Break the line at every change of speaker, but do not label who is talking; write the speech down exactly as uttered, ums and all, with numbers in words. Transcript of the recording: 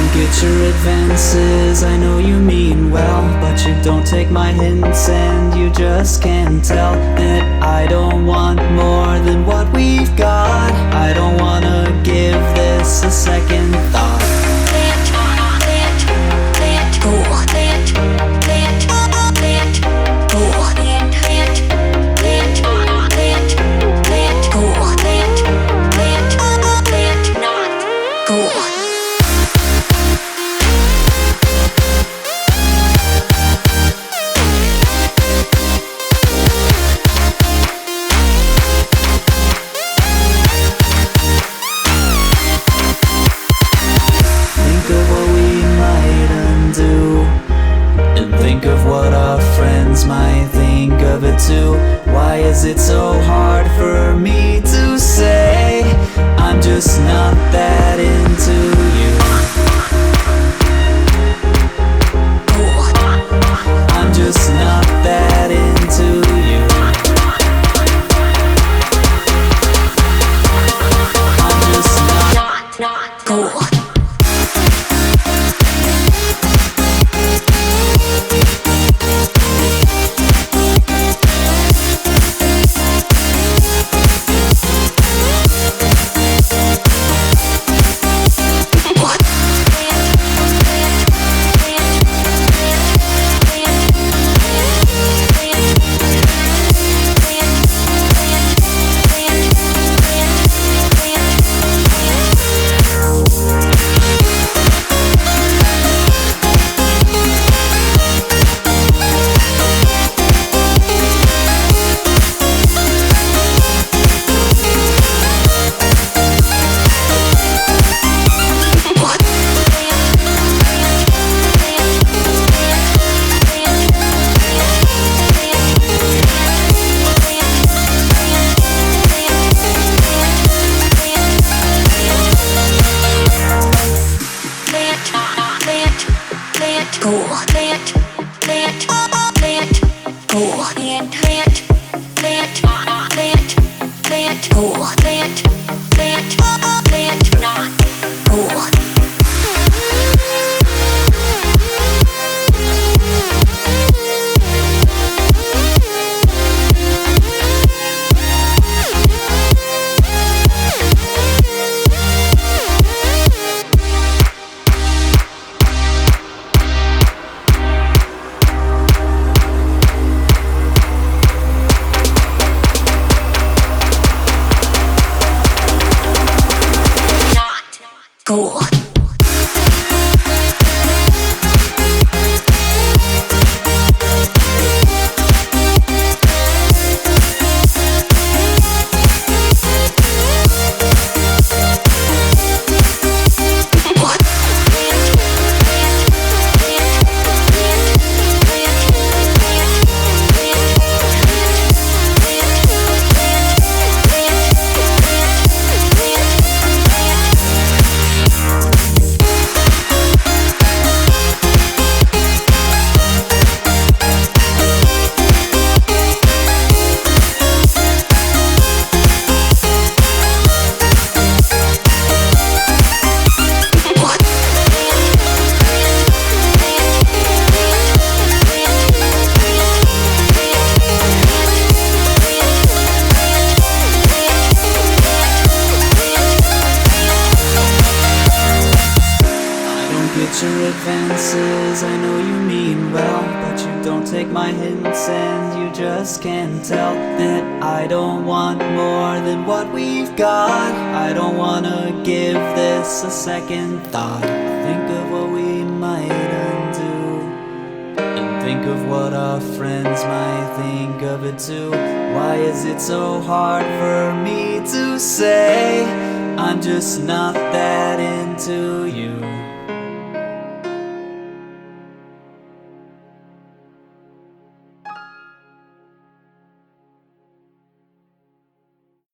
don't get your advances, I know you mean well, but you don't take my hints and you just can't tell that I don't want more than what we've got. I don't wanna give this a second thought. Think of what our friends might think of it too. Why is it so hard for me to say I'm just not that into you? I'm just not that into you. I'm just not, not cool. Go, let, let, let, go, let, let, let, let, let, go, let, let, let, not go. Go. Your advances, I know you mean well, but you don't take my hints and you just can't tell that I don't want more than what we've got. I don't wanna give this a second thought. Think of what we might undo, and think of what our friends might think of it too. Why is it so hard for me to say I'm just not that into you?